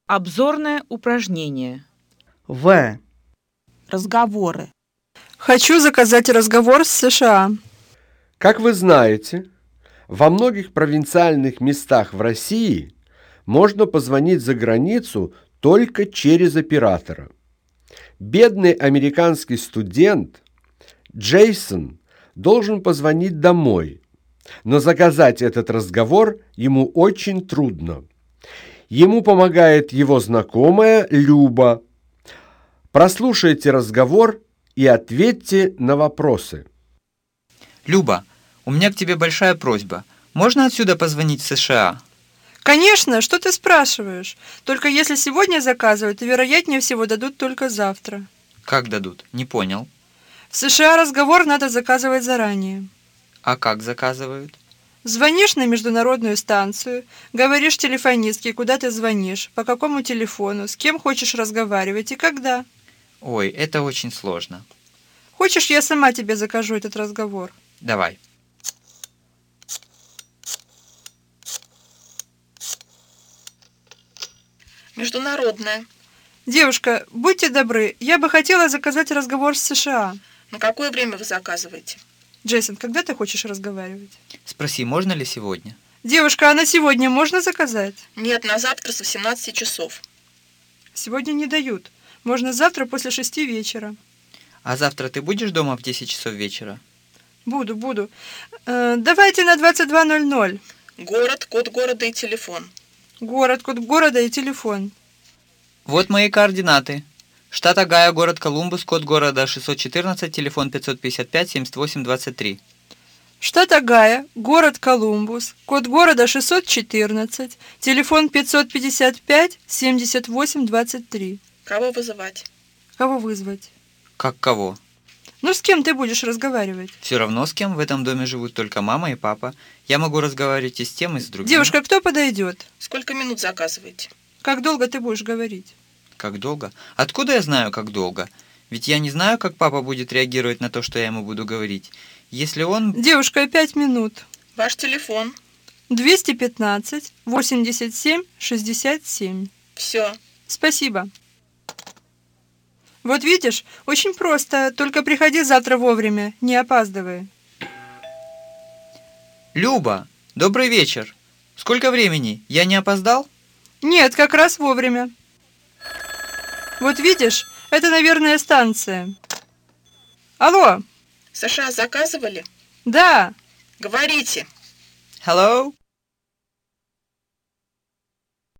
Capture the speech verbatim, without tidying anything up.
Обзорное упражнение. В. Разговоры. Хочу заказать разговор с США. Как вы знаете, во многих провинциальных местах в России можно позвонить за границу только через оператора. Бедный американский студент Джейсон должен позвонить домой, но заказать этот разговор ему очень трудно. Ему помогает его знакомая Люба. Прослушайте разговор и ответьте на вопросы. Люба, у меня к тебе большая просьба. Можно отсюда позвонить в США? Конечно, что ты спрашиваешь? Только если сегодня заказывают, то вероятнее всего дадут только завтра. Как дадут? Не понял. В США разговор надо заказывать заранее. А как заказывают? Звонишь на международную станцию, говоришь телефонистке, куда ты звонишь, по какому телефону, с кем хочешь разговаривать и когда. Ой, это очень сложно. Хочешь, я сама тебе закажу этот разговор? Давай. Международная. Девушка, будьте добры, я бы хотела заказать разговор с США. На какое время вы заказываете? Джейсон, когда ты хочешь разговаривать? Спроси, можно ли сегодня? Девушка, а на сегодня можно заказать? Нет, на завтра с восемнадцати часов. Сегодня не дают. Можно завтра после шести вечера. А завтра ты будешь дома в десять часов вечера? Буду, буду. Э, давайте на двадцать два ноль ноль. Город, код города и телефон. Город, код города и телефон. Вот мои координаты. Штат Огайо, город Колумбус, код города шестьсот четырнадцать, телефон пятьсот пятьдесят пять семьдесят восемь двадцать три. Штат Огайо, город Колумбус, код города шестьсот четырнадцать, телефон пятьсот пятьдесят пять семьдесят восемь двадцать три. Кого вызывать? Кого вызвать? Как кого? Ну, с кем ты будешь разговаривать? Все равно с кем. В этом доме живут только мама и папа. Я могу разговаривать и с тем, и с другим. Девушка, кто подойдет? Сколько минут заказываете? Как долго ты будешь говорить? Как долго? Откуда я знаю, как долго? Ведь я не знаю, как папа будет реагировать на то, что я ему буду говорить. Если он... Девушка, пять минут. Ваш телефон. двести пятнадцать восемьдесят семь шестьдесят семь. Все. Спасибо. Вот видишь, очень просто, только приходи завтра вовремя, не опаздывай. Люба, добрый вечер. Сколько времени? Я не опоздал? Нет, как раз вовремя. Вот видишь, это, наверное, станция. Алло. США заказывали? Да. Говорите. Hello?